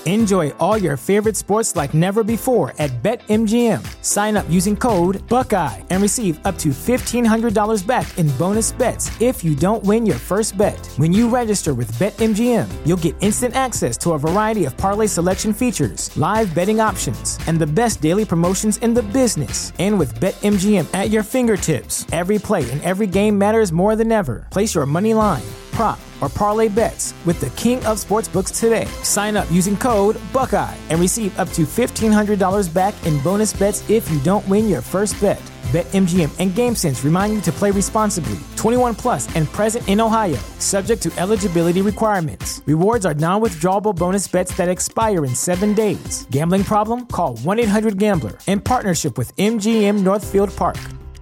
Enjoy all your favorite sports like never before at BetMGM. Sign up using code Buckeye and receive up to $1,500 back in bonus bets if you don't win your first bet. When you register with BetMGM, you'll get instant access to a variety of parlay selection features, live betting options, and the best daily promotions in the business. And with BetMGM at your fingertips, every play and every game matters more than ever. Place your money line, prop, or parlay bets with the king of sportsbooks today. Sign up using code Buckeye and receive up to $1,500 back in bonus bets if you don't win your first bet. BetMGM and GameSense remind you to play responsibly. 21 plus and present in Ohio, subject to eligibility requirements. Rewards are non-withdrawable bonus bets that expire in 7 days. Gambling problem? Call 1-800-GAMBLER. In partnership with MGM Northfield Park.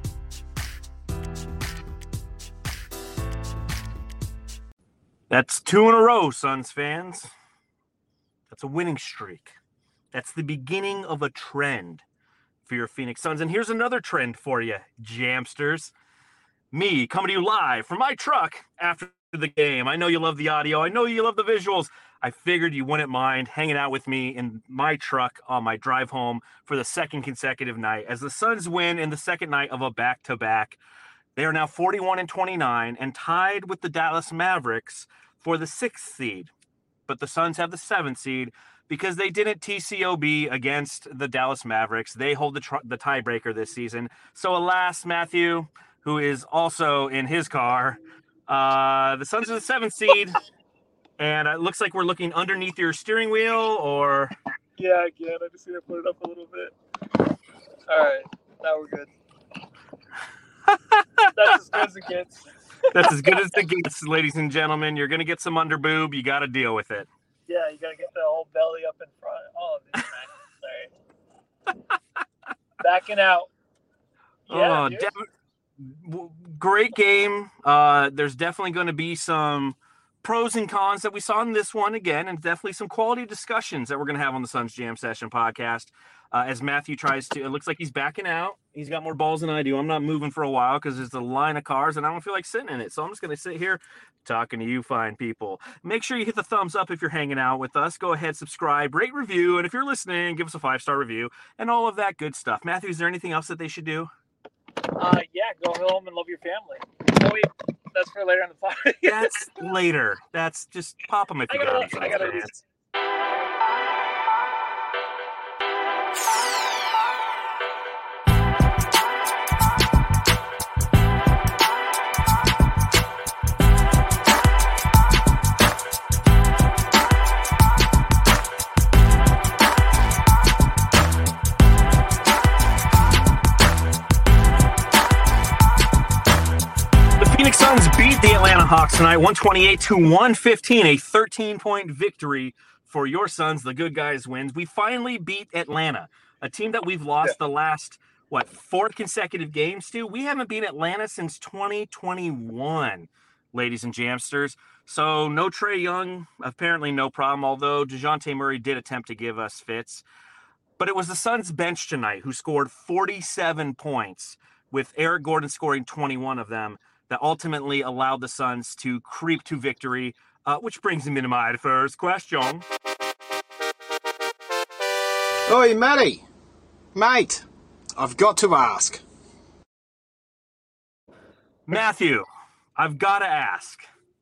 That's 2 in a row, Suns fans. That's a winning streak. That's the beginning of a trend for your Phoenix Suns. And here's another trend for you, Jamsters. Me coming to you live from my truck after the game. I know you love the audio. I know you love the visuals. I figured you wouldn't mind hanging out with me in my truck on my drive home for the second consecutive night as the Suns win in the second night of a back-to-back. They are now 41-29 and tied with the Dallas Mavericks for the 6th seed. But the Suns have the 7th seed because they didn't TCOB against the Dallas Mavericks. They hold the tiebreaker this season. So alas, Matthew, who is also in his car, the Suns are the 7th seed. And it looks like we're looking underneath your steering wheel or... Yeah, again, I just need to put it up a little bit. All right, now we're good. That's as good as it gets. That's as good as it gets, ladies and gentlemen. You're going to get some under boob. You got to deal with it. Yeah, you got to get the whole belly up in front. Oh, this sorry. Backing out. Yeah, great game. There's definitely going to be some pros and cons that we saw in this one again, and definitely some quality discussions that we're going to have on the Suns Jam Session podcast. As Matthew tries to, it looks like he's backing out. He's got more balls than I do. I'm not moving for a while because there's a line of cars and I don't feel like sitting in it. So I'm just going to sit here talking to you fine people. Make sure you hit the thumbs up if you're hanging out with us. Go ahead, subscribe, rate, review. And if you're listening, give us a 5-star review and all of that good stuff. Matthew, is there anything else that they should do? Yeah, go home and love your family. Oh, wait, that's for later on the podcast. That's later. That's just pop them if you got I got to Phoenix Suns beat the Atlanta Hawks tonight, 128-115, a 13-point victory for your Suns. The good guys wins. We finally beat Atlanta, a team that we've lost the last, 4 consecutive games to? We haven't beat Atlanta since 2021, ladies and jamsters. So no Trae Young, apparently no problem, although DeJounte Murray did attempt to give us fits. But it was the Suns bench tonight who scored 47 points, with Eric Gordon scoring 21 of them, that ultimately allowed the Suns to creep to victory, which brings me to my first question. Oi, Matty. Mate, I've got to ask. Matthew, I've got to ask.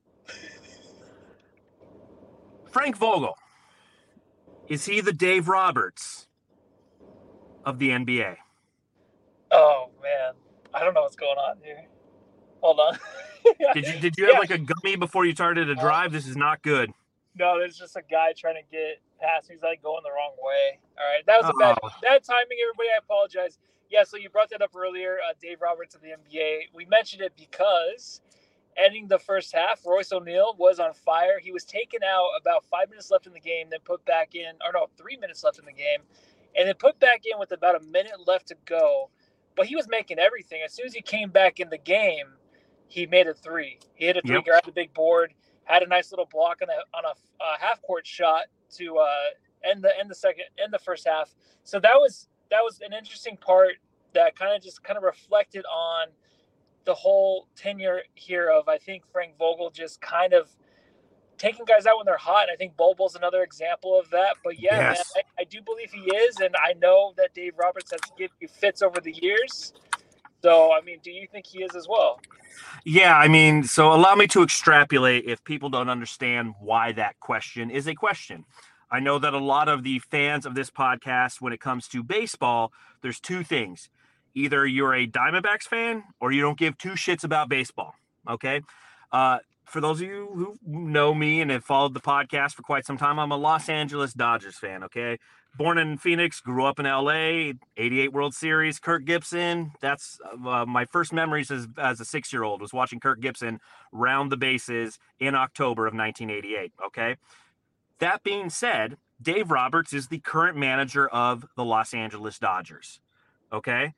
Frank Vogel, is he the Dave Roberts of the NBA? Oh, man. I don't know what's going on here. Hold on. Did you have like a gummy before you started to drive? This is not good. No, there's just a guy trying to get past me. He's like going the wrong way. All right. That was a bad timing, everybody. I apologize. Yeah, so you brought that up earlier, Dave Roberts of the NBA. We mentioned it because ending the first half, Royce O'Neal was on fire. He was taken out about 5 minutes left in the game, then put back in, 3 minutes left in the game, and then put back in with about a minute left to go. But he was making everything. As soon as he came back in the game, he made a three. He hit a three, grabbed the big board, had a nice little block on a half court shot to end the first half. So that was an interesting part that kind of reflected on the whole tenure here of, I think, Frank Vogel just kind of taking guys out when they're hot. And I think Bobo's another example of that. But yeah, Yes. man, I do believe he is. And I know that Dave Roberts has given you fits over the years. So, I mean, do you think he is as well? Yeah, I mean, so allow me to extrapolate if people don't understand why that question is a question. I know that a lot of the fans of this podcast, when it comes to baseball, there's two things. Either you're a Diamondbacks fan or you don't give two shits about baseball, okay? For those of you who know me and have followed the podcast for quite some time, I'm a Los Angeles Dodgers fan, okay? Born in Phoenix, grew up in LA, 88 World Series, Kirk Gibson. That's my first memories as a 6-year-old was watching Kirk Gibson round the bases in October of 1988, okay? That being said, Dave Roberts is the current manager of the Los Angeles Dodgers, okay?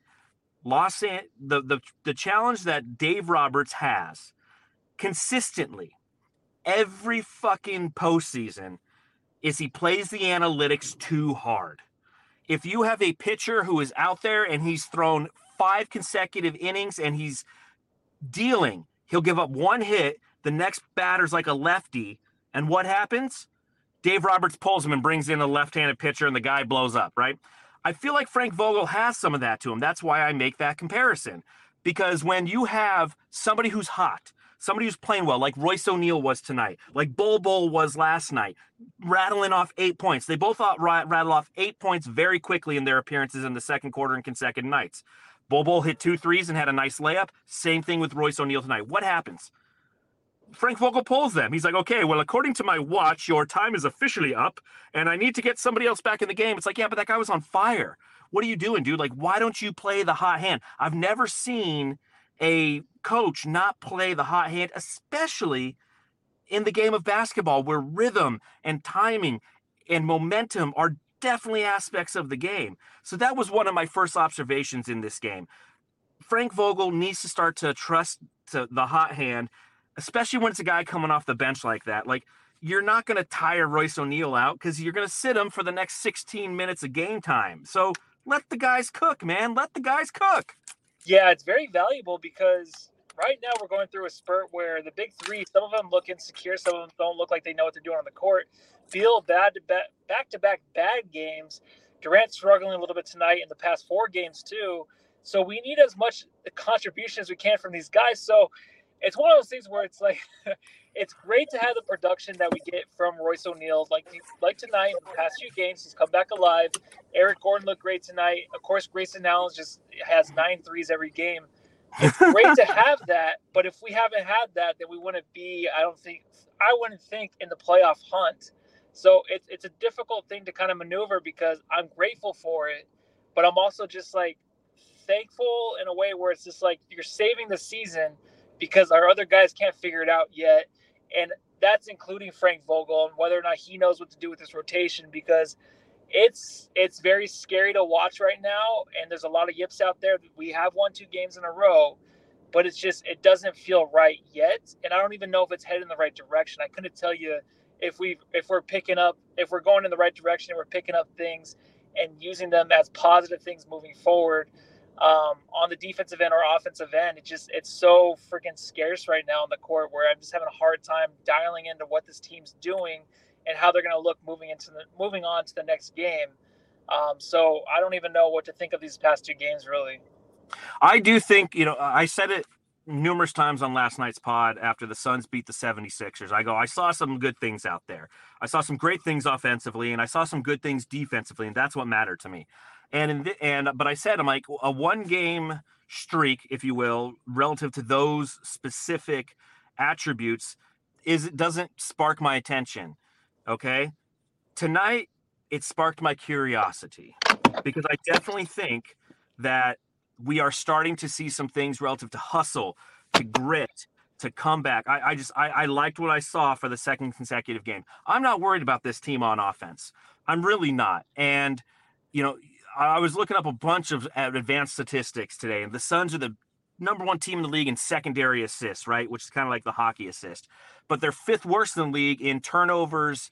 The challenge that Dave Roberts has consistently every fucking postseason is he plays the analytics too hard. If you have a pitcher who is out there and he's thrown 5 consecutive innings and he's dealing, he'll give up 1 hit, the next batter's like a lefty, and what happens? Dave Roberts pulls him and brings in a left-handed pitcher and the guy blows up, right? I feel like Frank Vogel has some of that to him. That's why I make that comparison. Because when you have somebody who's hot, somebody who's playing well, like Royce O'Neal was tonight, like Bol was last night, rattling off 8 points. They both rattle off 8 points very quickly in their appearances in the second quarter and consecutive nights. Bol hit 2 threes and had a nice layup. Same thing with Royce O'Neal tonight. What happens? Frank Vogel pulls them. He's like, okay, well, according to my watch, your time is officially up, and I need to get somebody else back in the game. It's like, yeah, but that guy was on fire. What are you doing, dude? Like, why don't you play the hot hand? I've never seen a coach not play the hot hand, especially in the game of basketball, where rhythm and timing and momentum are definitely aspects of the game. So that was one of my first observations in this game. Frank Vogel needs to start to trust the hot hand, especially when it's a guy coming off the bench like that. Like, you're not going to tire Royce O'Neal out because you're going to sit him for the next 16 minutes of game time. So let the guys cook, man. Let the guys cook. Yeah, it's very valuable because right now we're going through a spurt where the big three, some of them look insecure, some of them don't look like they know what they're doing on the court. Feel back-to-back bad games. Durant struggling a little bit tonight in the past 4 games too. So we need as much contribution as we can from these guys. So it's one of those things where it's like it's great to have the production that we get from Royce O'Neal. Like tonight, in the past few games, he's come back alive. Eric Gordon looked great tonight. Of course, Grayson Allen just has 9 threes every game. It's great to have that, but if we haven't had that, then we wouldn't be, I wouldn't think in the playoff hunt. So it's a difficult thing to kind of maneuver because I'm grateful for it, but I'm also just like thankful in a way where it's just like you're saving the season because our other guys can't figure it out yet. And that's including Frank Vogel and whether or not he knows what to do with this rotation, because it's very scary to watch right now. And there's a lot of yips out there. We have won 2 games in a row, but it's just, it doesn't feel right yet. And I don't even know if it's headed in the right direction. I couldn't tell you if we're going in the right direction and we're picking up things and using them as positive things moving forward. On the defensive end or offensive end, it's so freaking scarce right now on the court where I'm just having a hard time dialing into what this team's doing and how they're going to look moving on to the next game. So I don't even know what to think of these past 2 games, really. I do think, I said it numerous times on last night's pod after the Suns beat the 76ers. I saw some good things out there. I saw some great things offensively, and I saw some good things defensively, and that's what mattered to me. But I said, I'm like, a 1-game streak, if you will, relative to those specific attributes doesn't spark my attention. Okay. Tonight, it sparked my curiosity because I definitely think that we are starting to see some things relative to hustle, to grit, to comeback. I liked what I saw for the second consecutive game. I'm not worried about this team on offense. I'm really not. And, I was looking up a bunch of advanced statistics today, and the Suns are the number 1 team in the league in secondary assists, right? Which is kind of like the hockey assist. But they're 5th worst in the league in turnovers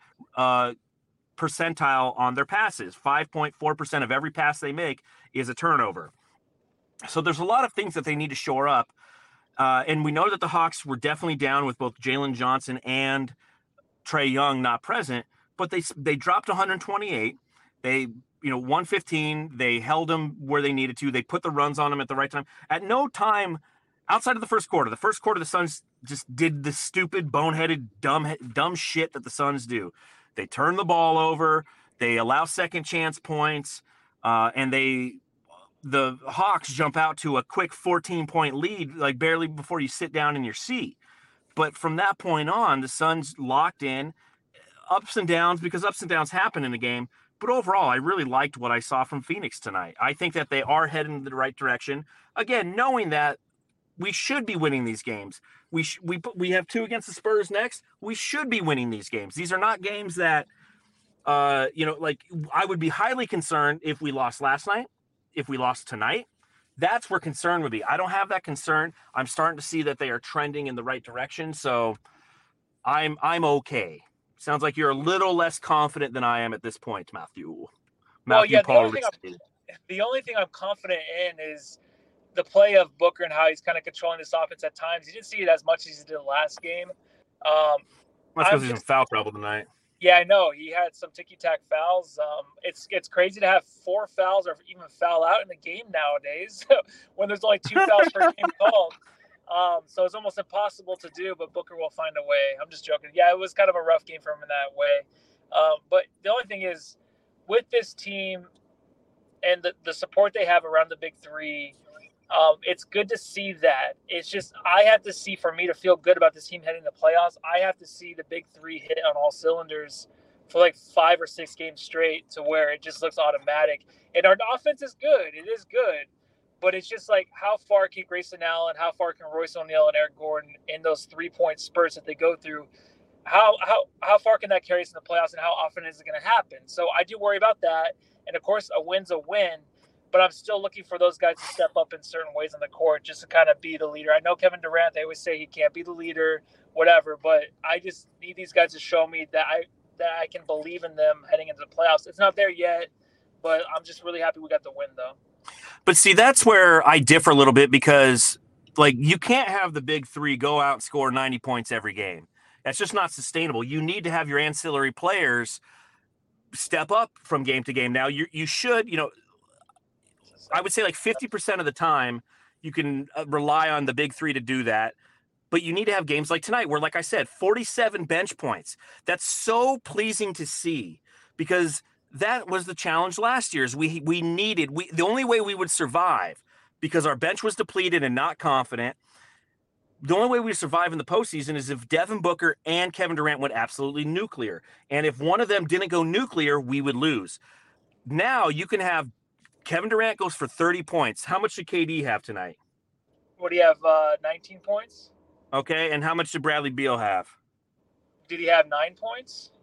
percentile on their passes. 5.4% of every pass they make is a turnover. So there's a lot of things that they need to shore up. And we know that the Hawks were definitely down with both Jalen Johnson and Trae Young not present, but they dropped 128. They 115. They held them where they needed to. They put the runs on them at the right time. At no time outside of the first quarter, the Suns just did the stupid, boneheaded, dumb shit that the Suns do. They turn the ball over. They allow second chance points, and the Hawks jump out to a quick 14-point lead, like barely before you sit down in your seat. But from that point on, the Suns locked in, ups and downs, because ups and downs happen in a game. But overall, I really liked what I saw from Phoenix tonight. I think that they are heading in the right direction. Again, knowing that we should be winning these games. We have 2 against the Spurs next. We should be winning these games. These are not games that, like I would be highly concerned if we lost last night, if we lost tonight. That's where concern would be. I don't have that concern. I'm starting to see that they are trending in the right direction. So I'm okay. Sounds like you're a little less confident than I am at this point, Matthew. Well, yeah, the only thing I'm confident in is the play of Booker and how he's kind of controlling this offense at times. You didn't see it as much as he did last game. That's because he's in foul trouble tonight. Yeah, I know. He had some ticky-tack fouls. It's crazy to have 4 fouls or even foul out in the game nowadays when there's only 2 fouls per game called. So it's almost impossible to do, but Booker will find a way. I'm just joking. Yeah, it was kind of a rough game for him in that way. But the only thing is, with this team and the support they have around the big three, it's good to see that. It's just I have to see, for me to feel good about this team heading to playoffs, I have to see the big three hit on all cylinders for like 5 or 6 games straight to where it just looks automatic. And our offense is good. It is good. But it's just like, how far can Grayson Allen, how far can Royce O'Neal and Eric Gordon in those 3-point spurts that they go through, how far can that carry us in the playoffs, and how often is it going to happen? So I do worry about that. And, of course, a win's a win. But I'm still looking for those guys to step up in certain ways on the court just to kind of be the leader. I know Kevin Durant, they always say he can't be the leader, whatever. But I just need these guys to show me that I can believe in them heading into the playoffs. It's not there yet, but I'm just really happy we got the win, though. But see, that's where I differ a little bit, because like you can't have the big three go out and score 90 points every game. That's just not sustainable. You need to have your ancillary players step up from game to game. Now you should, I would say like 50% of the time you can rely on the big three to do that. But you need to have games like tonight where, like I said, 47 bench points. That's so pleasing to see, because that was the challenge last year. Is the only way we would survive, because our bench was depleted and not confident. The only way we survive in the postseason is if Devin Booker and Kevin Durant went absolutely nuclear. And if one of them didn't go nuclear, we would lose. Now you can have Kevin Durant goes for 30 points. How much did KD have tonight? What do you have, 19 points? Okay, and how much did Bradley Beal have? Did he have 9 points?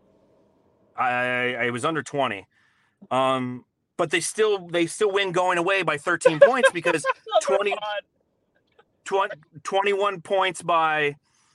I was under 20. But they still win going away by 13 points, because 21 points by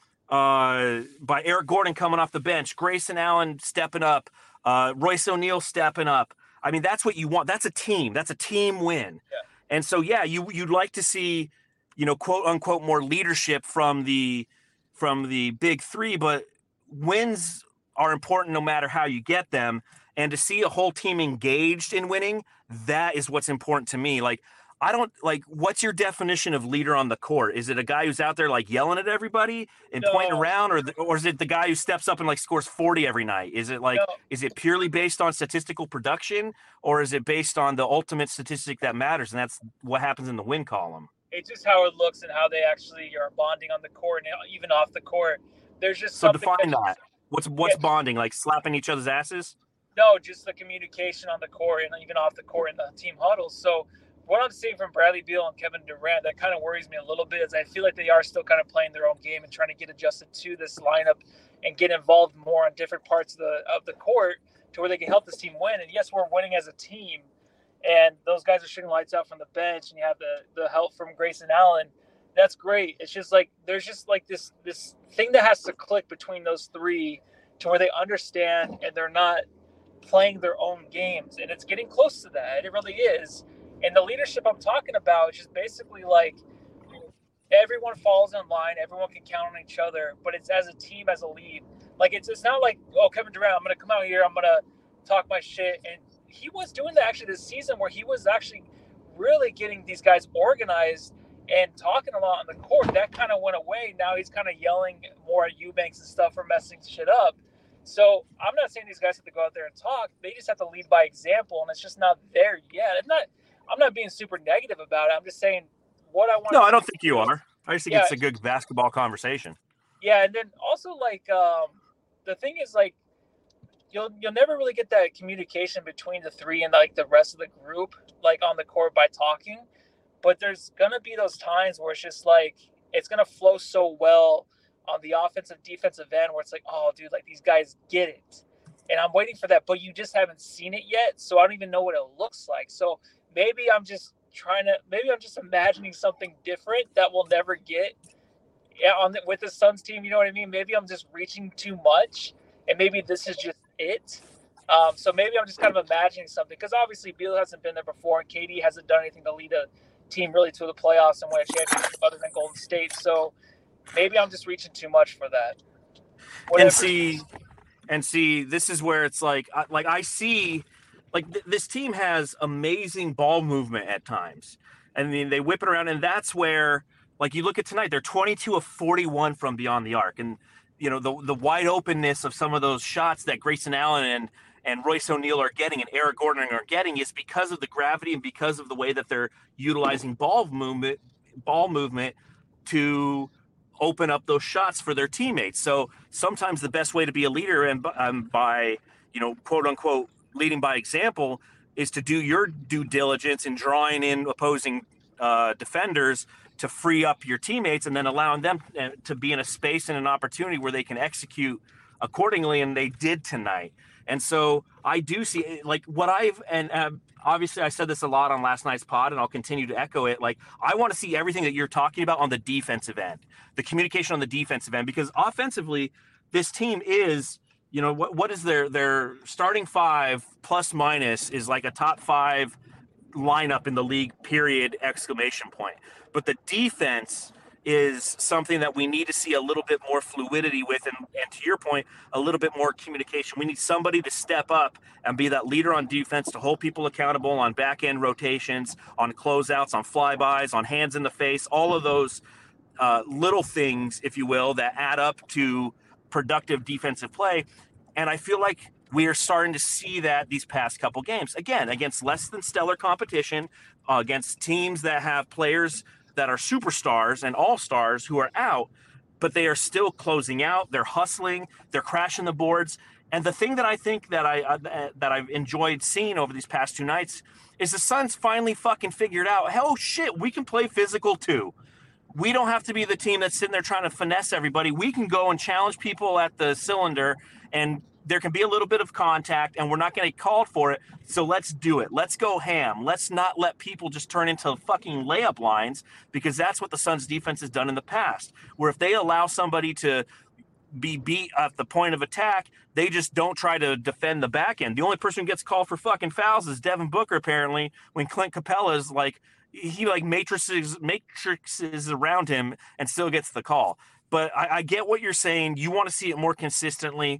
Eric Gordon coming off the bench, Grayson Allen stepping up, Royce O'Neal stepping up. I mean, that's what you want. That's a team. That's a team win. Yeah. And so, yeah, you'd like to see, quote unquote, more leadership from the big three, but wins are important no matter how you get them. And to see a whole team engaged in winning, that is what's important to me. Like, what's your definition of leader on the court? Is it a guy who's out there like yelling at everybody and pointing around, or is it the guy who steps up and like scores 40 every night? Is it is it purely based on statistical production, or is it based on the ultimate statistic that matters? And that's what happens in the win column. It's just how it looks and how they actually are bonding on the court and even off the court. There's just so define that. What's bonding? Like slapping each other's asses? No, just the communication on the court and even off the court in the team huddles. So what I'm seeing from Bradley Beal and Kevin Durant, that kind of worries me a little bit, is I feel like they are still kind of playing their own game and trying to get adjusted to this lineup and get involved more on different parts of the court to where they can help this team win. And yes, we're winning as a team, and those guys are shooting lights out from the bench, and you have the help from Grayson Allen. That's great. It's just like there's just like this thing that has to click between those three to where they understand and they're not playing their own games. And it's getting close to that. It really is. And the leadership I'm talking about is just basically like everyone falls in line, everyone can count on each other, but it's as a team, as a lead. Like it's not like, oh, Kevin Durant, I'm gonna come out here, I'm gonna talk my shit. And he was doing that actually this season, where he was actually really getting these guys organized and talking a lot on the court. That kind of went away. Now he's kind of yelling more at Eubanks and stuff for messing shit up. So I'm not saying these guys have to go out there and talk. They just have to lead by example, and it's just not there yet. I'm not being super negative about it. I'm just saying what I want. No, I don't think you are. I just think it's a good basketball conversation. Yeah, and then also like the thing is like you'll never really get that communication between the three and like the rest of the group like on the court by talking. But there's gonna be those times where it's just like it's gonna flow so well on the offensive defensive end where it's like, oh dude, like these guys get it. And I'm waiting for that, but you just haven't seen it yet, so I don't even know what it looks like. So maybe I'm just imagining something different that we'll never get with the Suns team, you know what I mean? Maybe I'm just reaching too much, and maybe this is just it. So maybe I'm just kind of imagining something, because obviously Beal hasn't been there before, and KD hasn't done anything to lead a team really to the playoffs and win a championship other than Golden State. So maybe I'm just reaching too much for that. And see, this is where it's like I see, like this team has amazing ball movement at times. I mean, they whip it around, and that's where, like, you look at tonight, they're 22 of 41 from beyond the arc, and you know the wide openness of some of those shots that Grayson Allen and Royce O'Neal are getting and Eric Gordon are getting is because of the gravity and because of the way that they're utilizing ball movement to open up those shots for their teammates. So sometimes the best way to be a leader and by, you know, quote unquote, leading by example is to do your due diligence in drawing in opposing defenders to free up your teammates and then allowing them to be in a space and an opportunity where they can execute accordingly. And they did tonight. And so I do see, like, what obviously I said this a lot on last night's pod, and I'll continue to echo it. Like, I want to see everything that you're talking about on the defensive end, the communication on the defensive end, because offensively, this team is, you know, what is their starting five plus minus is like a top five lineup in the league, period, exclamation point. But the defense is something that we need to see a little bit more fluidity with, and to your point, a little bit more communication. We need somebody to step up and be that leader on defense, to hold people accountable on back end rotations, on closeouts, on flybys, on hands in the face, all of those little things, if you will, that add up to productive defensive play. And I feel like we are starting to see that these past couple games, again, against less than stellar competition, against teams that have players that are superstars and all-stars who are out, but they are still closing out. They're hustling. They're crashing the boards. And the thing that I think that I've enjoyed seeing over these past two nights is the Suns finally fucking figured out, hell shit, we can play physical too. We don't have to be the team that's sitting there trying to finesse everybody. We can go and challenge people at the cylinder, and there can be a little bit of contact, and we're not going to get called for it. So let's do it. Let's go ham. Let's not let people just turn into fucking layup lines, because that's what the Suns defense has done in the past, where if they allow somebody to be beat at the point of attack, they just don't try to defend the back end. The only person who gets called for fucking fouls is Devin Booker, apparently, when Clint Capella is like, he like matrices around him and still gets the call. But I get what you're saying. You want to see it more consistently.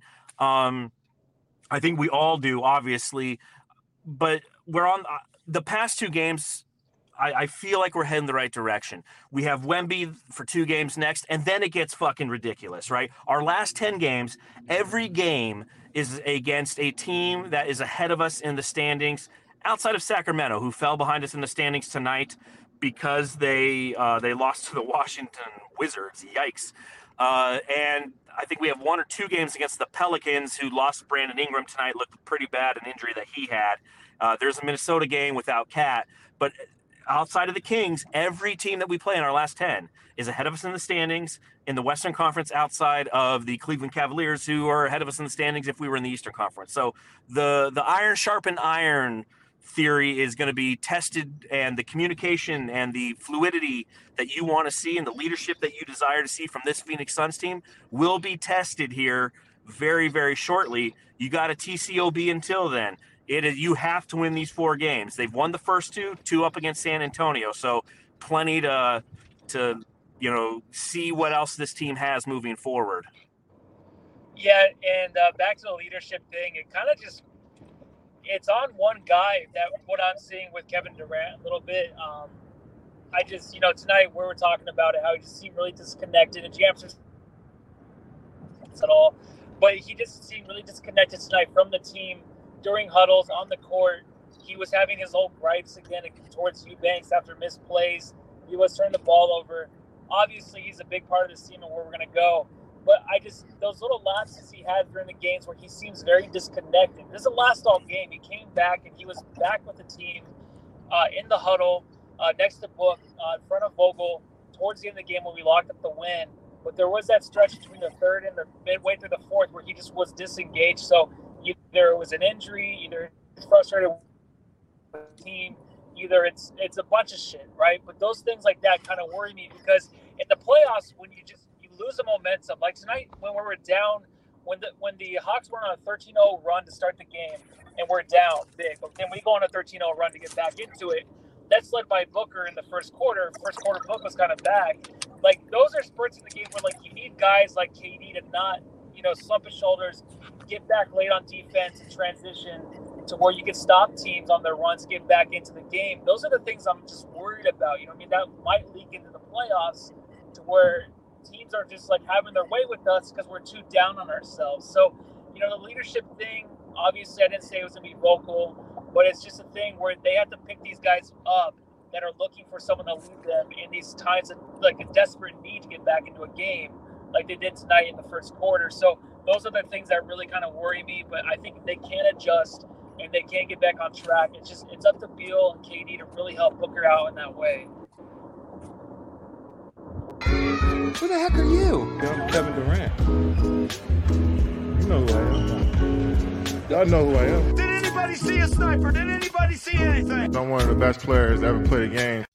I think we all do, obviously, but we're on the past two games. I feel like we're heading the right direction. We have Wemby for 2 games next, and then it gets fucking ridiculous, right? Our last 10 games, every game is against a team that is ahead of us in the standings, outside of Sacramento, who fell behind us in the standings tonight because they lost to the Washington Wizards. Yikes. And I think we have 1 or 2 games against the Pelicans, who lost Brandon Ingram tonight, looked pretty bad, an injury that he had. There's a Minnesota game without Cat. But outside of the Kings, every team that we play in our last 10 is ahead of us in the standings in the Western Conference, outside of the Cleveland Cavaliers, who are ahead of us in the standings if we were in the Eastern Conference. So the iron sharpened iron theory is going to be tested, and the communication and the fluidity that you want to see and the leadership that you desire to see from this Phoenix Suns team will be tested here very, very shortly. You got a TCOB until then. You have to win these 4 games. They've won the first 2 up against San Antonio, so plenty to see what else this team has moving forward. Yeah, and back to the leadership thing, it kind of just it's on one guy that what I'm seeing with Kevin Durant a little bit. I just, tonight we were talking about it, how he just seemed really disconnected, and Jamster at all, but he just seemed really disconnected tonight from the team during huddles on the court. He was having his old gripes again towards Eubanks after missed plays. He was turning the ball over. Obviously, he's a big part of this team and where we're going to go. But those little lapses he had during the games where he seems very disconnected. This is a last all game. He came back and he was back with the team in the huddle next to Book in front of Vogel towards the end of the game when we locked up the win. But there was that stretch between the third and the midway through the fourth where he just was disengaged. So either it was an injury, either he's frustrated with the team, either it's a bunch of shit, right? But those things like that kind of worry me because in the playoffs, when you lose the momentum, like tonight when we were down, when the Hawks were on a 13-0 run to start the game and we're down big, but then we go on a 13-0 run to get back into it. That's led by Booker in the first quarter. First quarter, Book was kind of back. Like those are spurts in the game where like you need guys like KD to not, slump his shoulders, get back late on defense and transition to where you can stop teams on their runs, get back into the game. Those are the things I'm just worried about. That might leak into the playoffs to where teams are just like having their way with us because we're too down on ourselves. So, the leadership thing, obviously I didn't say it was going to be vocal, but it's just a thing where they have to pick these guys up that are looking for someone to lead them in these times of like a desperate need to get back into a game like they did tonight in the first quarter. So those are the things that really kind of worry me, but I think they can adjust and they can get back on track. It's up to Beal and KD to really help Booker out in that way. Who the heck are you? I'm Kevin Durant. You know who I am. Y'all know who I am. Did anybody see a sniper? Did anybody see anything? I'm one of the best players to ever play the game.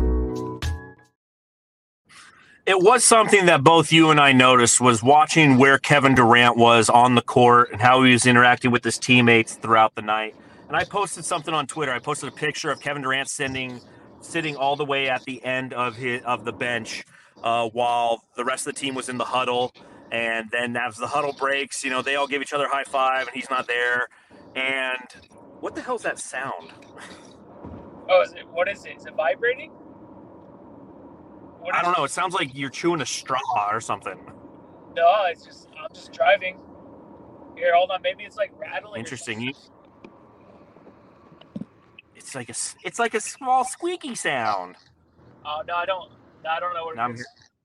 It was something that both you and I noticed was watching where Kevin Durant was on the court and how he was interacting with his teammates throughout the night. And I posted something on Twitter. I posted a picture of Kevin Durant sitting all the way at the end of the bench while the rest of the team was in the huddle. And then as the huddle breaks, they all give each other a high five and he's not there. And what the hell's that sound? Oh, what is it? Is it vibrating? I don't know. It sounds like you're chewing a straw or something. No, I'm just driving. Here, hold on. Maybe it's like rattling. Interesting. It's like a small squeaky sound. Oh no, I don't know what it is.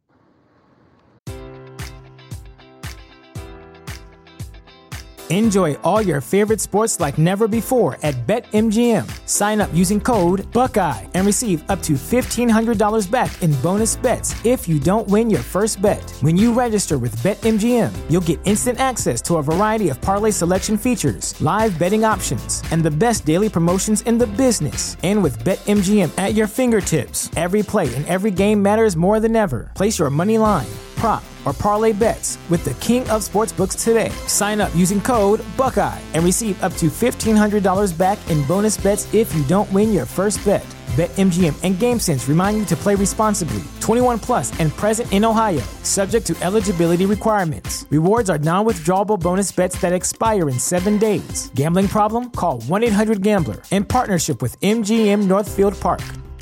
Enjoy all your favorite sports like never before at BetMGM. Sign up using code Buckeye and receive up to $1,500 back in bonus bets if you don't win your first bet. When you register with BetMGM, you'll get instant access to a variety of parlay selection features, live betting options, and the best daily promotions in the business. And with BetMGM at your fingertips, every play and every game matters more than ever. Place your money line, prop, or parlay bets with the king of sportsbooks today. Sign up using code Buckeye and receive up to $1,500 back in bonus bets if you don't win your first bet. BetMGM and GameSense remind you to play responsibly. 21 plus and present in Ohio, subject to eligibility requirements. Rewards are non-withdrawable bonus bets that expire in 7 days. Gambling problem? Call 1-800-GAMBLER in partnership with MGM Northfield Park.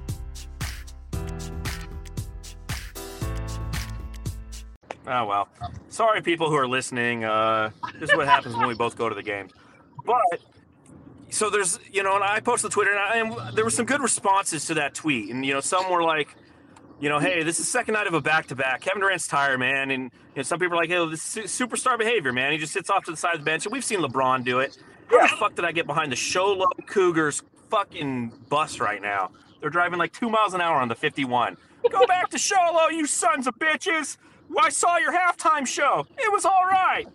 Oh, well. Sorry, people who are listening. This is what happens when we both go to the game. But, so there's, and I posted to Twitter, and there were some good responses to that tweet. And, some were like, hey, this is the second night of a back-to-back. Kevin Durant's tired, man. And, some people are like, hey, this is superstar behavior, man. He just sits off to the side of the bench. And we've seen LeBron do it. How the fuck did I get behind the Show Cougars fucking bus right now? They're driving like 2 miles an hour on the 51. Go back to Show, you sons of bitches. I saw your halftime show. It was all right.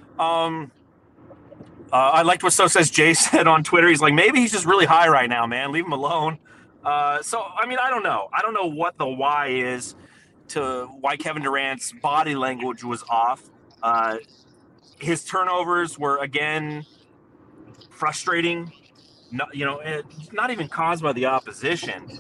I liked what So Says Jay said on Twitter. He's like, maybe he's just really high right now, man. Leave him alone. I don't know. I don't know what the why is to why Kevin Durant's body language was off. His turnovers were, again, frustrating. Not even caused by the opposition.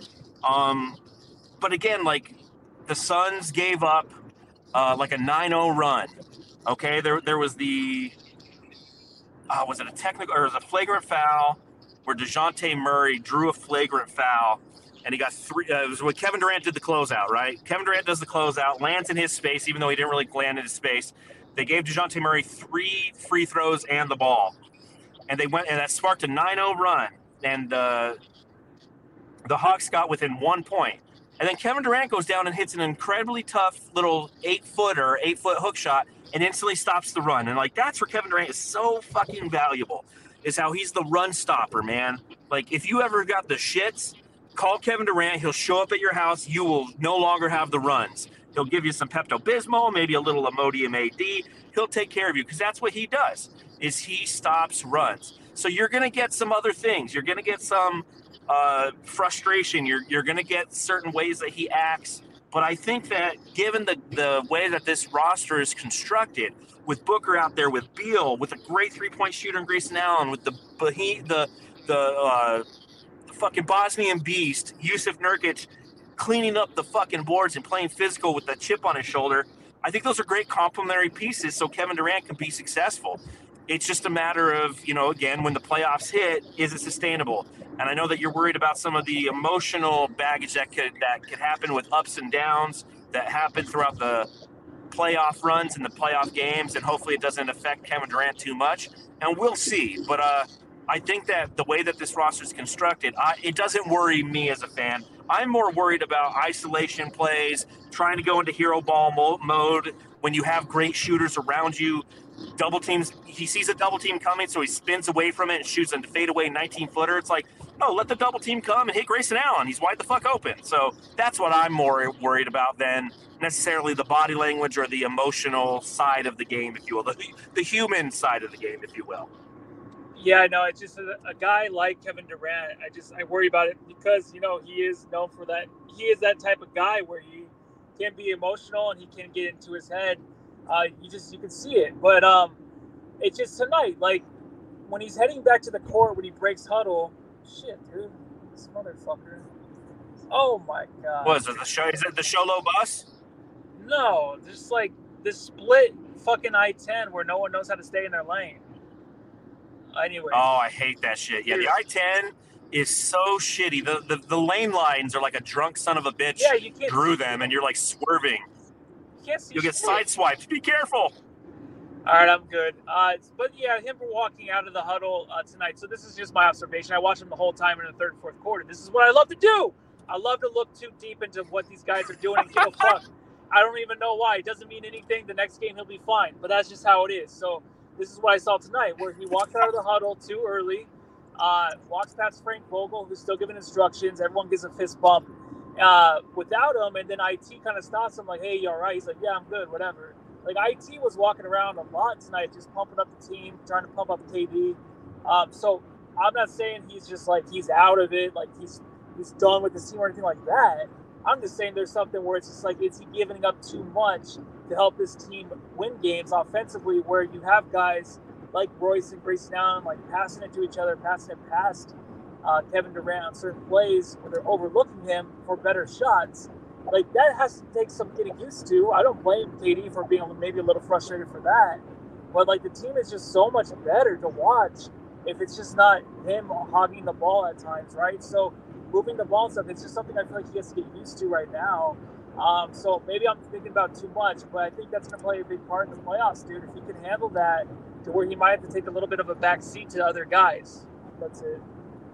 But again, like the Suns gave up like a 9-0 run Okay, there was the was it a technical or was it a flagrant foul where DeJounte Murray drew a flagrant foul and he got 3. It was when Kevin Durant did the closeout, right? Kevin Durant does the closeout, lands in his space, even though he didn't really land in his space. They gave DeJounte Murray 3 free throws and the ball, and they went, and that sparked a 9-0 run, and the Hawks got within 1 point. And then Kevin Durant goes down and hits an incredibly tough little 8-foot hook shot and instantly stops the run. And, like, that's where Kevin Durant is so fucking valuable, is how he's the run stopper, man. Like, if you ever got the shits, call Kevin Durant. He'll show up at your house. You will no longer have the runs. He'll give you some Pepto-Bismol, maybe a little Imodium AD. He'll take care of you because that's what he does, is he stops runs. So you're going to get some other things. You're going to get some frustration. You're going to get certain ways that he acts. But I think that given the way that this roster is constructed, with Booker out there, with Beal, with a great three-point shooter in Grayson Allen, with the fucking Bosnian beast, Yusuf Nurkic, cleaning up the fucking boards and playing physical with the chip on his shoulder, I think those are great complementary pieces so Kevin Durant can be successful. It's just a matter of, again, when the playoffs hit, is it sustainable? And I know that you're worried about some of the emotional baggage that could happen with ups and downs that happen throughout the playoff runs and the playoff games, and hopefully it doesn't affect Kevin Durant too much. And we'll see. But I think that the way that this roster is constructed, it doesn't worry me as a fan. I'm more worried about isolation plays, trying to go into hero ball mode when you have great shooters around you. Double teams, he sees a double team coming, so he spins away from it and shoots a fadeaway 19-footer. It's like, no, let the double team come and hit Grayson Allen. He's wide the fuck open. So that's what I'm more worried about than necessarily the body language or the emotional side of the game, if you will, the human side of the game, if you will. Yeah, no, it's just a guy like Kevin Durant. I worry about it because, he is known for that. He is that type of guy where he can be emotional and he can get into his head. You can see it. But it's just tonight, like when he's heading back to the court, when he breaks huddle, shit, dude, this motherfucker. Oh my God. What is it? Is it the Sholo bus? No, just like this split fucking I-10 where no one knows how to stay in their lane. Anyway. Oh, I hate that shit. Yeah, the I-10 is so shitty. The lane lines are like a drunk son of a bitch drew them, and you're like swerving. You'll get sideswiped. Be careful. All right, I'm good. But yeah, him walking out of the huddle tonight. So this is just my observation. I watched him the whole time in the third and fourth quarter. This is what I love to do. I love to look too deep into what these guys are doing and give a fuck. I don't even know why. It doesn't mean anything. The next game he'll be fine. But that's just how it is. So this is what I saw tonight, where he walked out of the huddle too early, walks past Frank Vogel, who's still giving instructions. Everyone gives a fist bump without him, and then IT kind of stops him like, hey, you all right? He's like, yeah, I'm good, whatever. Like, IT was walking around a lot tonight, just pumping up the team, trying to pump up KD. So I'm not saying he's just like he's out of it, like he's done with the team or anything like that. I'm just saying there's something where it's just like, is he giving up too much to help this team win games offensively, where you have guys like Royce and Grayson Allen like passing it to each other, passing it past Kevin Durant on certain plays where they're overlooking him for better shots. Like, that has to take some getting used to. I don't blame KD for being maybe a little frustrated for that. But, like, the team is just so much better to watch if it's just not him hogging the ball at times, right? So, moving the ball and stuff, it's just something I feel like he has to get used to right now. So, maybe I'm thinking about too much, but I think that's going to play a big part in the playoffs, dude. If he can handle that to where he might have to take a little bit of a back seat to other guys. That's it.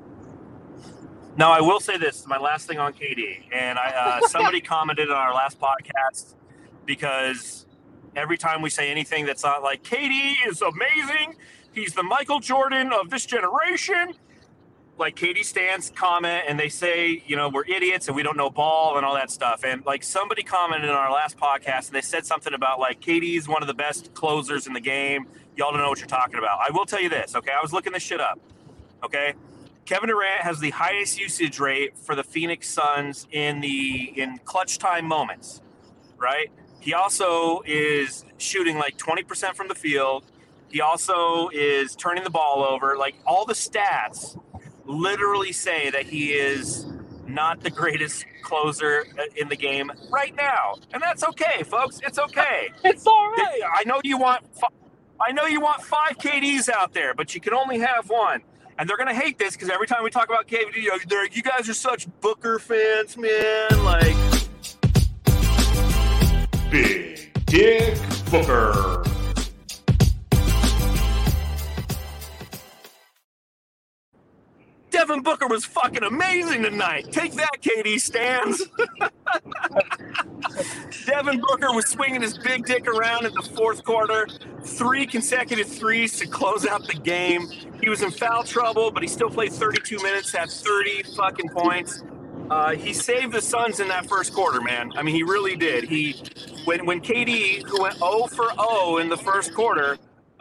Now, I will say this, my last thing on KD, and somebody commented on our last podcast, because every time we say anything that's not like, KD is amazing, he's the Michael Jordan of this generation, like KD stans comment, and they say, we're idiots and we don't know ball and all that stuff. And like somebody commented on our last podcast, and they said something about like, KD is one of the best closers in the game. Y'all don't know what you're talking about. I will tell you this, okay? I was looking this shit up, okay? Kevin Durant has the highest usage rate for the Phoenix Suns in clutch time moments, right? He also is shooting like 20% from the field. He also is turning the ball over. Like, all the stats literally say that he is not the greatest closer in the game right now, and that's okay, folks. It's okay. It's all right. I know you want 5 KDs out there, but you can only have one. And they're gonna hate this because every time we talk about KD, you guys are such Booker fans, man. Like, Big Dick Booker. Devin Booker was fucking amazing tonight. Take that, KD stands. Devin Booker was swinging his big dick around in the fourth quarter. 3 consecutive threes to close out the game. He was in foul trouble, but he still played 32 minutes, had 30 fucking points. He saved the Suns in that first quarter, man. I mean, he really did. When KD, who went 0 for 0 in the first quarter,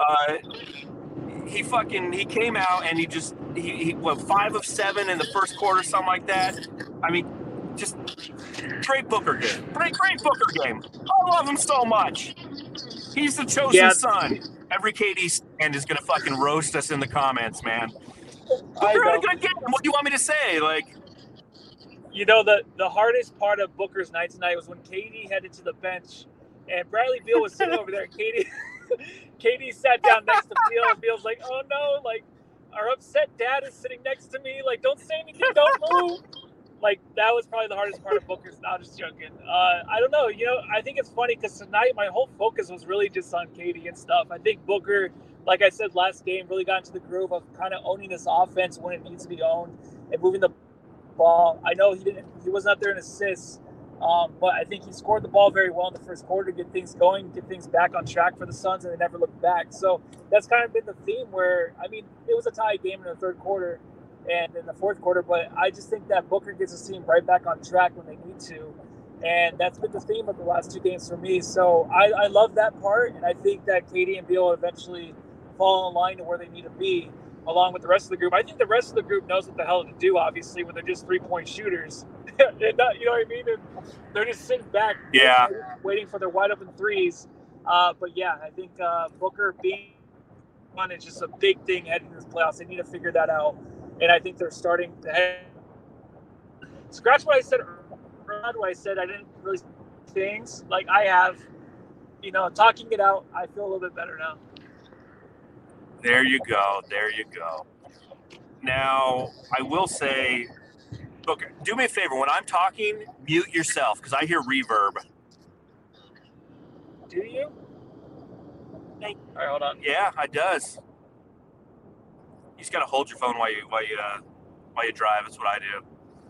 he came out and he went 5 of 7 in the first quarter, something like that. I mean, just great Booker game. Great Booker game. I love him so much. He's the chosen son. Every KD stand is gonna fucking roast us in the comments, man. Booker had a good game. What do you want me to say? Like, the hardest part of Booker's night tonight was when KD headed to the bench and Bradley Beal was sitting over there. KD sat down next to Beal and Beal's like, oh no, like, our upset dad is sitting next to me. Like, don't say anything, don't move. Like, that was probably the hardest part of Booker's. Not just joking. I don't know. I think it's funny because tonight my whole focus was really just on KD and stuff. I think Booker, like I said last game, really got into the groove of kind of owning this offense when it needs to be owned and moving the ball. I know he wasn't out there in assists, but I think he scored the ball very well in the first quarter, get things going, get things back on track for the Suns, and they never looked back. So that's kind of been the theme where, I mean, it was a tie game in the third quarter and in the fourth quarter, but I just think that Booker gets his team right back on track when they need to. And that's been the theme of the last 2 games for me. So I love that part, and I think that KD and Beal will eventually fall in line to where they need to be, along with the rest of the group. I think the rest of the group knows what the hell to do, obviously, when they're just 3-point shooters. You know what I mean? And they're just sitting back, waiting for their wide-open threes. But, yeah, I think Booker being one is just a big thing heading into the playoffs. They need to figure that out. And I think they're starting to head. Scratch what I said earlier. I said I didn't really things. Like, I have, talking it out, I feel a little bit better now. There you go. Now, I will say, Booker, do me a favor. When I'm talking, mute yourself because I hear reverb. Do you? Hey. All right, hold on. Yeah, it does. You just gotta hold your phone while you drive. That's what I do.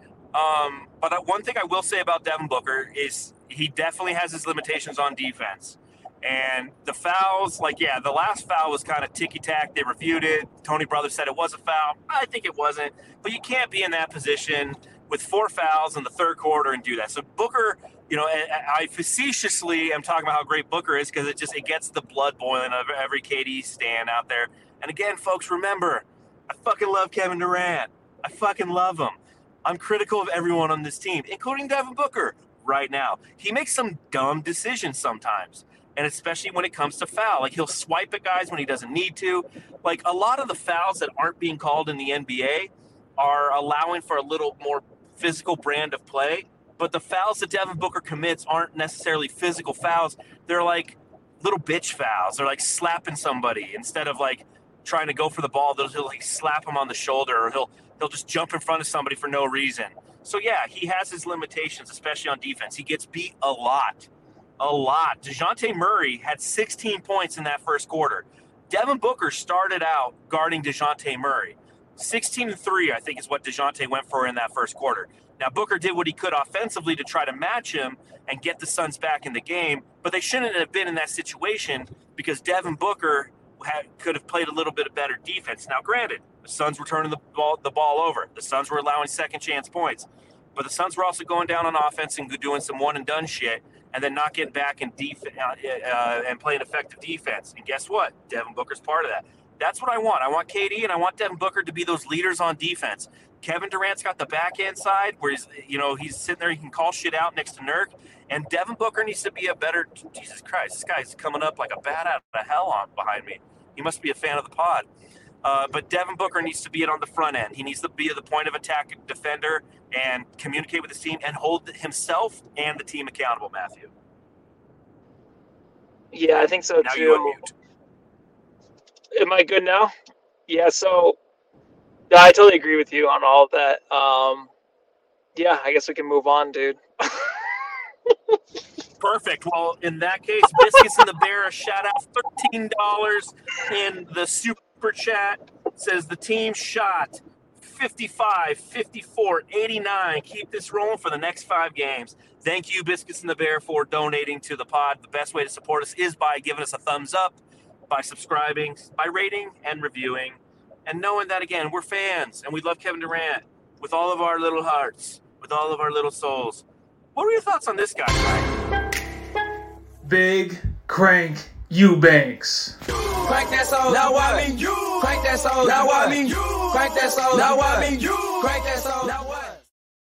But one thing I will say about Devin Booker is he definitely has his limitations on defense. And the fouls, the last foul was kind of ticky-tack. They reviewed it. Tony Brothers said it was a foul. I think it wasn't. But you can't be in that position with 4 fouls in the third quarter and do that. So Booker, I facetiously am talking about how great Booker is because it gets the blood boiling of every KD stan out there. And again, folks, remember, I fucking love Kevin Durant. I fucking love him. I'm critical of everyone on this team, including Devin Booker right now. He makes some dumb decisions sometimes. And especially when it comes to foul. Like, he'll swipe at guys when he doesn't need to. Like, a lot of the fouls that aren't being called in the NBA are allowing for a little more physical brand of play. But the fouls that Devin Booker commits aren't necessarily physical fouls. They're like little bitch fouls. They're like slapping somebody instead of like trying to go for the ball. He'll like slap him on the shoulder, or he'll just jump in front of somebody for no reason. So, yeah, he has his limitations, especially on defense. He gets beat a lot. DeJounte Murray had 16 points in that first quarter. Devin Booker started out guarding DeJounte Murray. 16-3, I think, is what DeJounte went for in that first quarter. Now, Booker did what he could offensively to try to match him and get the Suns back in the game, but they shouldn't have been in that situation because Devin Booker could have played a little bit of better defense. Now, granted, the Suns were turning the ball over. The Suns were allowing second-chance points. But the Suns were also going down on offense and doing some one-and-done shit and then not getting back in and playing effective defense. And guess what? Devin Booker's part of that. That's what I want. I want KD and I want Devin Booker to be those leaders on defense. Kevin Durant's got the back-end side where he's sitting there, he can call shit out next to Nurk. And Devin Booker needs to be a better – Jesus Christ, this guy's coming up like a bat out of hell behind me. He must be a fan of the pod. But Devin Booker needs to be it on the front end. He needs to be the point of attack defender and communicate with his team and hold himself and the team accountable, Matthew. Yeah, I think so now too. You unmute. Am I good now? Yeah, so I totally agree with you on all of that. Yeah, I guess we can move on, dude. Perfect. Well, in that case, Biscuits and the Bear, shout out $13 in the super chat. Says the team shot 55, 54, 89. Keep this rolling for the next 5 games. Thank you, Biscuits and the Bear, for donating to the pod. The best way to support us is by giving us a thumbs up, by subscribing, by rating and reviewing, and knowing that, again, we're fans and we love Kevin Durant with all of our little hearts, with all of our little souls. What were your thoughts on this guy, Ryan? Big Crank Eubanks. Crank that soul, now I mean you. Crank that soul, now I mean you. Crank that soul, now I mean you. Crank that soul, now what?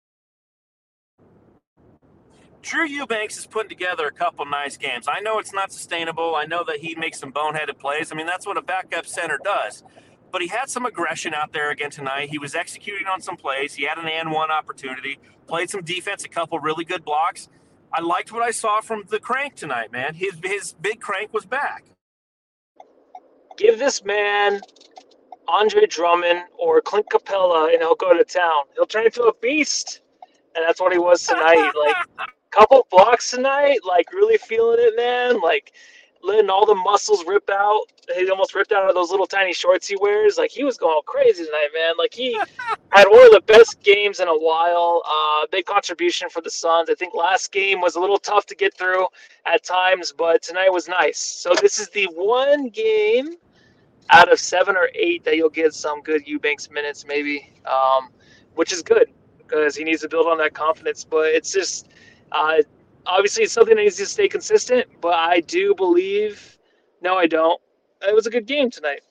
Drew Eubanks is putting together a couple nice games. I know it's not sustainable. I know that he makes some boneheaded plays. I mean, that's what a backup center does. But he had some aggression out there again tonight. He was executing on some plays. He had an and one opportunity, played some defense, a couple really good blocks. I liked what I saw from the crank tonight, man. His big crank was back. Give this man Andre Drummond or Clint Capella, and he'll go to town. He'll turn into a beast, and that's what he was tonight. Like, couple blocks tonight, like really feeling it, man. Like letting all the muscles rip out. He almost ripped out of those little tiny shorts he wears. Like he was going crazy tonight, man. Like he had one of the best games in a while. Big contribution for the Suns. I think last game was a little tough to get through at times, but tonight was nice. So this is the one game out of 7 or 8 that you'll get some good Eubanks minutes, maybe, which is good because he needs to build on that confidence. But it's just obviously it's something that needs to stay consistent. But I do believe, no, I don't. It was a good game tonight.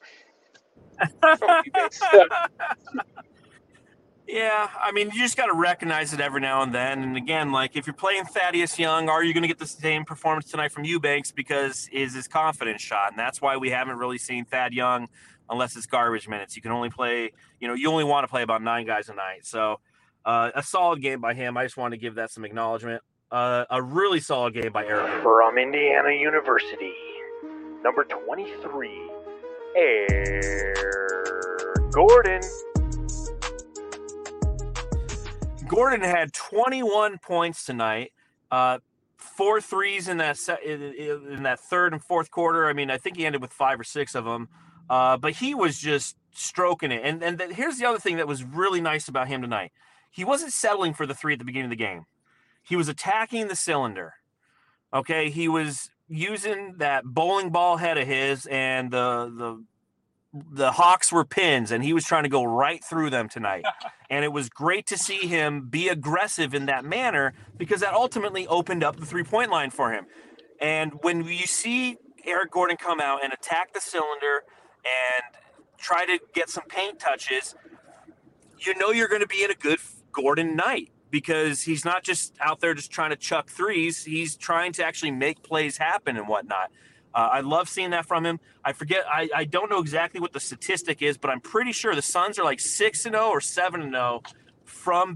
Yeah, I mean, you just got to recognize it every now and then. And again, like if you're playing Thaddeus Young, are you going to get the same performance tonight from Eubanks because is his confidence shot? And that's why we haven't really seen Thad Young unless it's garbage minutes. You can only play, you only want to play about 9 guys a night. So a solid game by him. I just want to give that some acknowledgement. A really solid game by Eric. From Indiana University, number 23, Eric Gordon. Gordon had 21 points tonight, 4 threes in that third and fourth quarter. I mean, I think he ended with 5 or 6 of them, but he was just stroking it. And here's the other thing that was really nice about him tonight. He wasn't settling for the 3 at the beginning of the game. He was attacking the cylinder. Okay, he was using that bowling ball head of his, and the Hawks were pins, and he was trying to go right through them tonight. And it was great to see him be aggressive in that manner because that ultimately opened up the 3-point line for him. And when you see Eric Gordon come out and attack the cylinder and try to get some paint touches, you know you're going to be in a good Gordon night because he's not just out there just trying to chuck threes. He's trying to actually make plays happen and whatnot. I love seeing that from him. I forget. I don't know exactly what the statistic is, but I'm pretty sure the Suns are like 6-0 or 7-0 from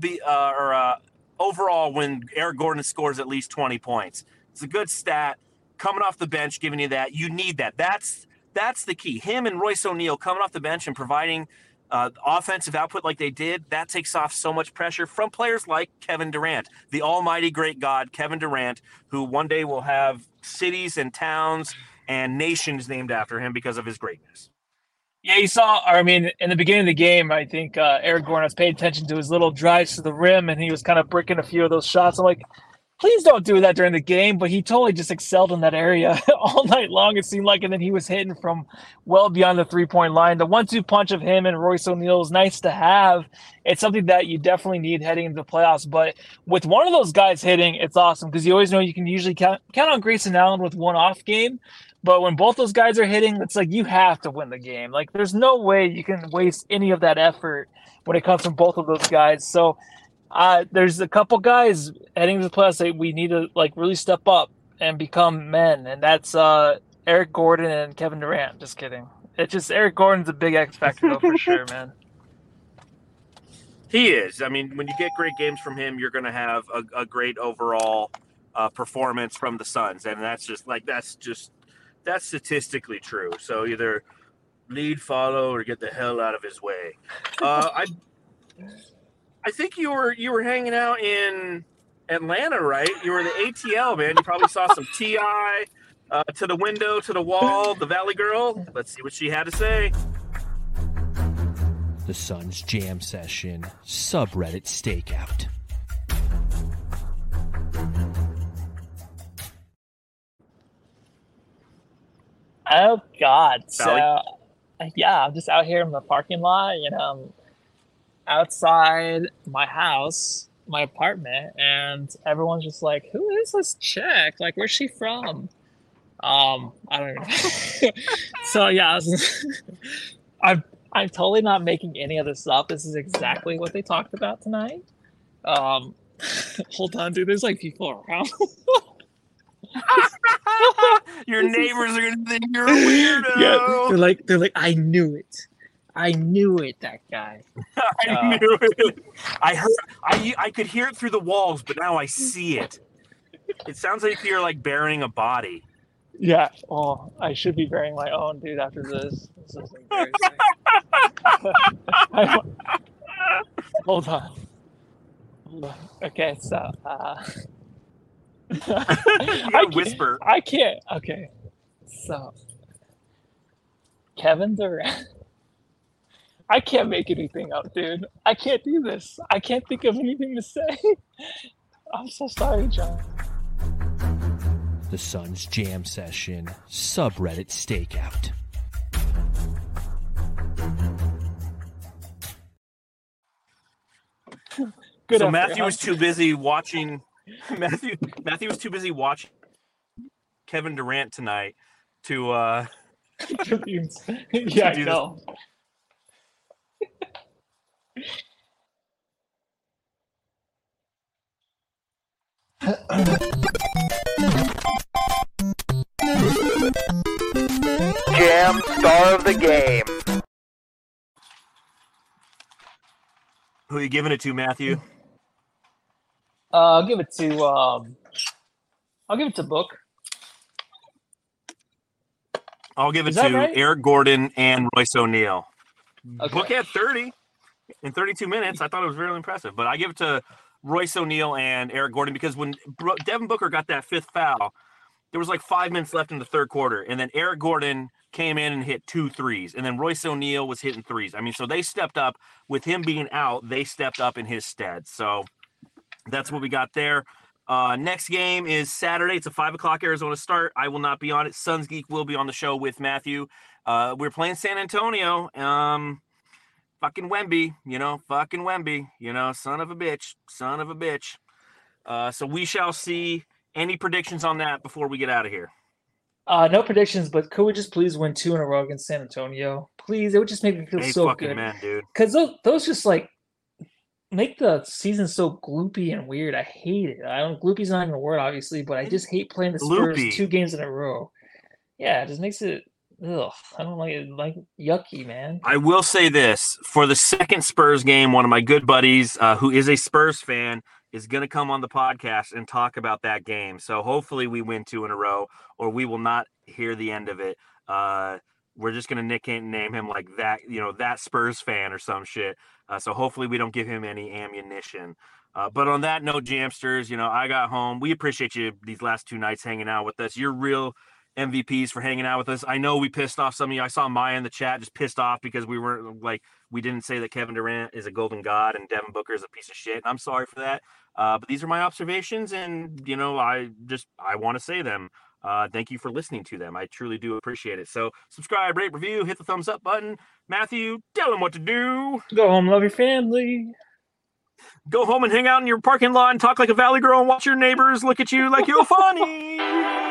overall when Eric Gordon scores at least 20 points. It's a good stat. Coming off the bench, giving you that. You need that. That's the key. Him and Royce O'Neal coming off the bench and providing offensive output like they did, that takes off so much pressure from players like Kevin Durant, the almighty great God, Kevin Durant, who one day will have cities and towns and nations named after him because of his greatness. Yeah, you saw, in the beginning of the game, I think Eric Gordon was paying attention to his little drives to the rim, and he was kind of bricking a few of those shots. I'm like, please don't do that during the game, but he totally just excelled in that area all night long, it seemed like, and then he was hitting from well beyond the 3-point line. The 1-2 punch of him and Royce O'Neal is nice to have. It's something that you definitely need heading into the playoffs, but with one of those guys hitting, it's awesome because you always know you can usually count on Grayson Allen with one off game, but when both those guys are hitting, it's like you have to win the game. Like there's no way you can waste any of that effort when it comes from both of those guys. So there's a couple guys heading to the playoffs that we need to really step up and become men, and that's Eric Gordon and Kevin Durant. Just kidding. It's just Eric Gordon's a big X factor, though, for sure, man. He is. I mean, when you get great games from him, you're going to have a great overall performance from the Suns, and that's statistically true. So either lead, follow, or get the hell out of his way. I think you were hanging out in Atlanta, right? You were the ATL, man. You probably saw some T.I., to the window, to the wall, the Valley Girl. Let's see what she had to say. The Suns Jam Session subreddit stakeout. Oh God! So yeah, I'm just out here in the parking lot. I'm outside my house, my apartment, and everyone's just like, "Who is this chick? Like, where's she from?" I don't know. So yeah, I'm totally not making any of this up. This is exactly what they talked about tonight. Hold on, dude. There's like people around. Your neighbors are gonna think you're a weirdo. Yeah, they're like, I knew it, that guy. I knew it. I could hear it through the walls, but now I see it. It sounds like you're like burying a body. Yeah. Oh, I should be burying my own, dude. After this is embarrassing. Hold on. Okay, so I whisper. I can't. Okay, so Kevin Durant. I can't make anything up, dude. I can't do this. I can't think of anything to say. I'm so sorry, John. The Suns Jam Session subreddit stakeout. So Matthew was too busy watching. Matthew was too busy watching Kevin Durant tonight to. Yeah, I know. Jam star of the game. Who are you giving it to, Matthew? I'll give it to Book. I'll give it to right? Eric Gordon and Royce O'Neal. Okay. Book had 30 in 32 minutes. I thought it was really impressive. But I give it to Royce O'Neal and Eric Gordon because when Devin Booker got that fifth foul, there was like 5 minutes left in the third quarter. And then Eric Gordon came in and hit 2 threes. And then Royce O'Neal was hitting threes. I mean, so they stepped up. With him being out, they stepped up in his stead. So that's what we got there. Next game is Saturday. It's a 5 o'clock Arizona start. I will not be on it. Suns Geek will be on the show with Matthew. We're playing San Antonio. Fucking Wemby, son of a bitch. So we shall see. Any predictions on that before we get out of here? No predictions, but could we just please win 2 in a row against San Antonio? Please, it would just make me feel so fucking good. Man, dude. Because those just like make the season so gloopy and weird. I hate it. Gloopy's not even a word, obviously, but I just hate playing the Spurs gloopy. 2 games in a row. Yeah, it just makes it. Ugh, I don't like it. Like yucky, man. I will say this for the second Spurs game. One of my good buddies, who is a Spurs fan, is going to come on the podcast and talk about that game. So hopefully we win 2 in a row, or we will not hear the end of it. We're just going to name him like that, that Spurs fan or some shit. So hopefully we don't give him any ammunition. But on that note, Jamsters, I got home. We appreciate you these last 2 nights hanging out with us. You're real MVPs for hanging out with us. I know we pissed off some of you. I saw Maya in the chat just pissed off because we didn't say that Kevin Durant is a golden god and Devin Booker is a piece of shit. And I'm sorry for that. But these are my observations, and I want to say them. Thank you for listening to them. I truly do appreciate it. So subscribe, rate, review, hit the thumbs up button. Matthew, tell them what to do. Go home, love your family. Go home and hang out in your parking lot and talk like a Valley Girl and watch your neighbors look at you like you're funny.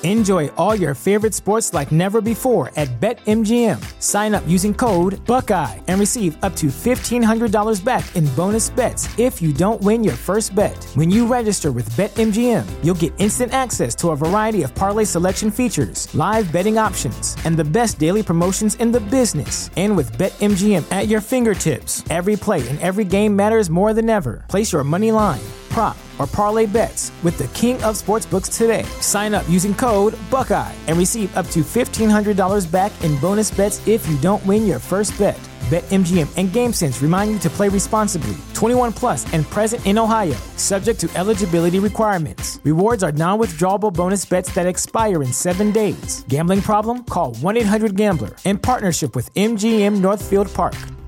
Enjoy all your favorite sports like never before at BetMGM. Sign up using code Buckeye and receive up to $1,500 back in bonus bets if you don't win your first bet. When you register with BetMGM, you'll get instant access to a variety of parlay selection features, live betting options, and the best daily promotions in the business. And with BetMGM at your fingertips, every play and every game matters more than ever. Place your money line, prop, or parlay bets with the king of sportsbooks today. Sign up using code Buckeye and receive up to $1,500 back in bonus bets if you don't win your first bet. BetMGM and GameSense remind you to play responsibly. 21 plus and present in Ohio, subject to eligibility requirements. Rewards are non-withdrawable bonus bets that expire in 7 days. Gambling problem? Call 1-800-GAMBLER in partnership with MGM Northfield Park.